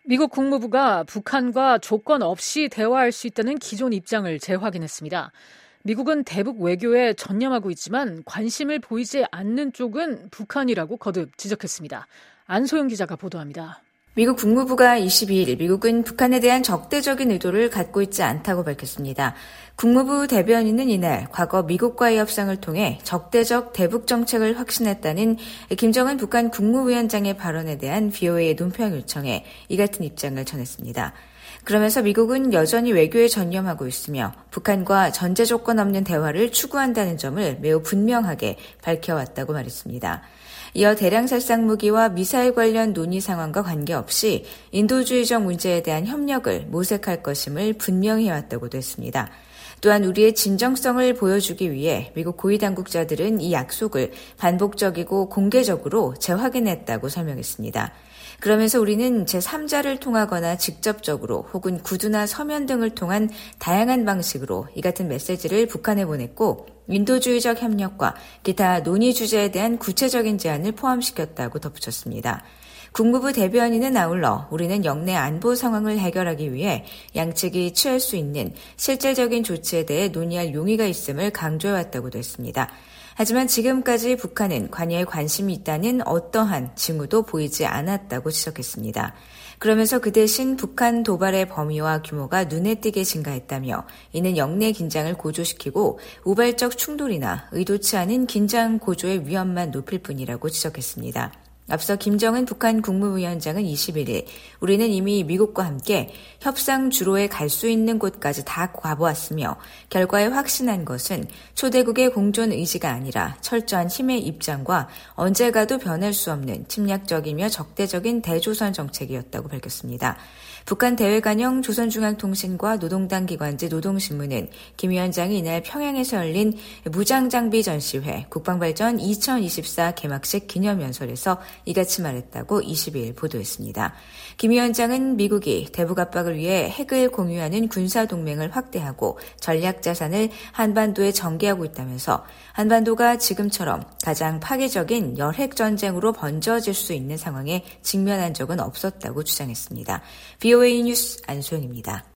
미국 국무부가 북한과 조건 없이 대화할 수 있다는 기존 입장을 재확인했습니다. 미국은 대북 외교에 전념하고 있지만 관심을 보이지 않는 쪽은 북한이라고 거듭 지적했습니다. 안소영 기자가 보도합니다. 미국 국무부가 22일 미국은 북한에 대한 적대적인 의도를 갖고 있지 않다고 밝혔습니다. 국무부 대변인은 이날 과거 미국과의 협상을 통해 적대적 대북 정책을 확신했다는 김정은 북한 국무위원장의 발언에 대한 VOA의 논평 요청에 이 같은 입장을 전했습니다. 그러면서 미국은 여전히 외교에 전념하고 있으며 북한과 전제 조건 없는 대화를 추구한다는 점을 매우 분명하게 밝혀왔다고 말했습니다. 이어 대량 살상 무기와 미사일 관련 논의 상황과 관계없이 인도주의적 문제에 대한 협력을 모색할 것임을 분명히 해왔다고도 했습니다. 또한 우리의 진정성을 보여주기 위해 미국 고위 당국자들은 이 약속을 반복적이고 공개적으로 재확인했다고 설명했습니다. 그러면서 우리는 제3자를 통하거나 직접적으로 혹은 구두나 서면 등을 통한 다양한 방식으로 이 같은 메시지를 북한에 보냈고 인도주의적 협력과 기타 논의 주제에 대한 구체적인 제안을 포함시켰다고 덧붙였습니다. 국무부 대변인은 아울러 우리는 영내 안보 상황을 해결하기 위해 양측이 취할 수 있는 실질적인 조치에 대해 논의할 용의가 있음을 강조해왔다고도 했습니다. 하지만 지금까지 북한은 관여에 관심이 있다는 어떠한 징후도 보이지 않았다고 지적했습니다. 그러면서 그 대신 북한 도발의 범위와 규모가 눈에 띄게 증가했다며 이는 영내 긴장을 고조시키고 우발적 충돌이나 의도치 않은 긴장 고조의 위험만 높일 뿐이라고 지적했습니다. 앞서 김정은 북한 국무위원장은 21일 우리는 이미 미국과 함께 협상 주로에 갈 수 있는 곳까지 다 가보았으며 결과에 확신한 것은 초대국의 공존 의지가 아니라 철저한 힘의 입장과 언제 가도 변할 수 없는 침략적이며 적대적인 대조선 정책이었다고 밝혔습니다. 북한 대외관영 조선중앙통신과 노동당 기관지 노동신문은 김 위원장이 이날 평양에서 열린 무장장비 전시회 국방발전 2024 개막식 기념연설에서 이같이 말했다고 22일 보도했습니다. 김 위원장은 미국이 대북 압박을 위해 핵을 공유하는 군사동맹을 확대하고 전략자산을 한반도에 전개하고 있다면서 한반도가 지금처럼 가장 파괴적인 열핵전쟁으로 번져질 수 있는 상황에 직면한 적은 없었다고 주장했습니다. VOA 뉴스 안소영입니다.